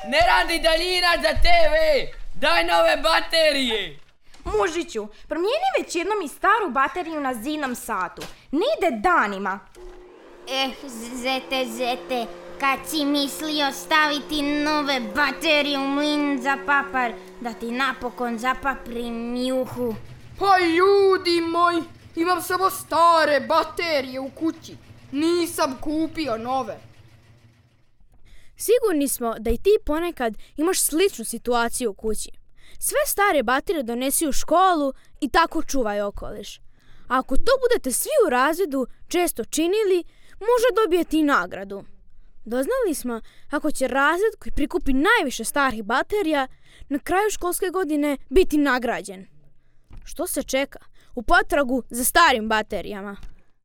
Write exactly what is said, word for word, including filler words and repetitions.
Ne radi daljina za te ve! Daj nove baterije! Mužiću, promijeni već jednom i staru bateriju na zidnom satu. Ne ide danima. Eh, zete, zete, kad si mislio staviti nove baterije u mlin za papar, da ti napokon zapaprim juhu. Pa ljudi moji, imam samo stare baterije u kući. Nisam kupio nove. Sigurni smo da i ti ponekad imaš sličnu situaciju u kući. Sve stare baterije donesi u školu i tako čuvaj okoliš. A ako to budete svi u razredu često činili, možda dobijete i nagradu. Doznali smo ako će razred koji prikupi najviše starih baterija na kraju školske godine biti nagrađen. Što se čeka? U potragu za starim baterijama.